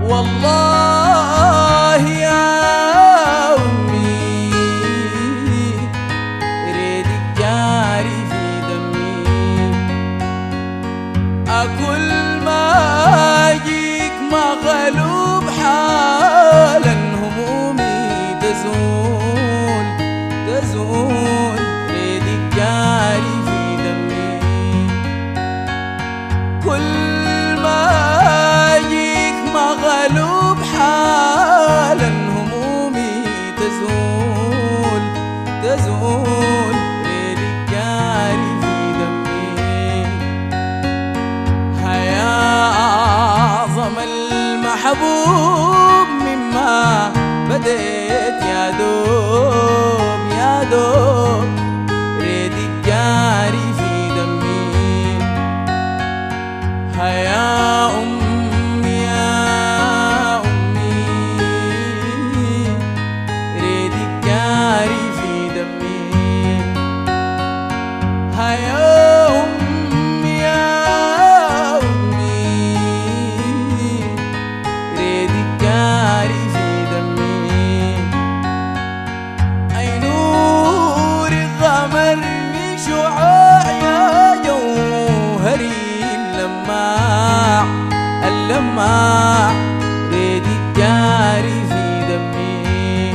والله يا أمي ريدك جاري في دمي، أكل ما أجيك مغلوب حالا همومي تزول تزول، ريدك جاري في دمي، كل ما أجيك مغلوب حالا همومي تزول تزول، ريدك جاري في دمي. هيا أعظم المحبوب مما بديت يا دوب يا دوب، ريدك جاري في دمي. هيا أمي يا أمي ريدك جاري في دمي. هيا أمي يا أمي ريدك جاري في دمي. أي نور غمرني شعاع يا جوهري اللماع اللماع، ريدك جاري في دمي.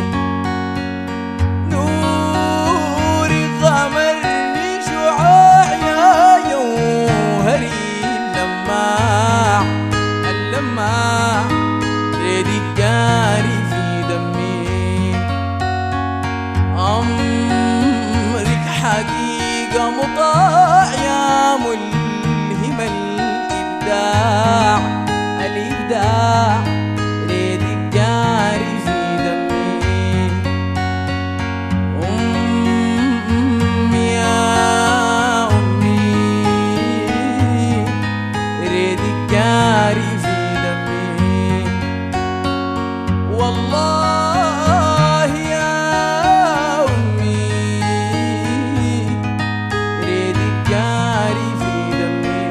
نور غمرني شعاع يا جوهري اللماع اللماع، ريدك جاري في دمي. أمرك حقيقة مطاع يا ملهم الإبداع الإبداع، ريدك جاري في دمي. أمي يا أمي ريدك جاري في دمي. والله يا أمي ريدك جاري في دمي.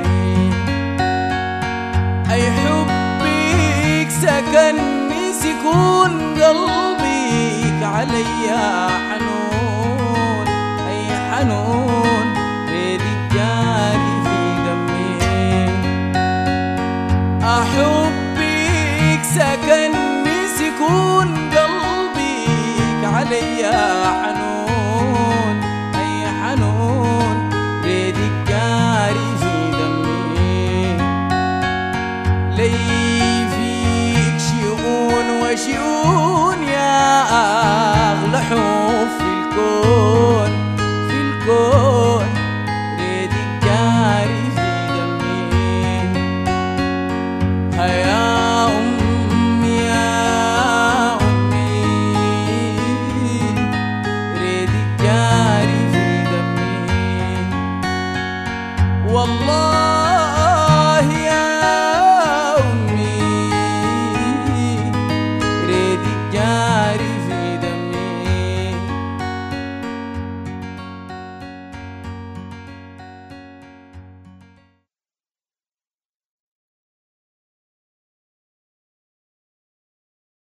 أي حبك سكنني سكون قلبك عليا حنون أي حنون، ريدك جاري في دمي. أحبك سكنني سكون قلبك عليا حنون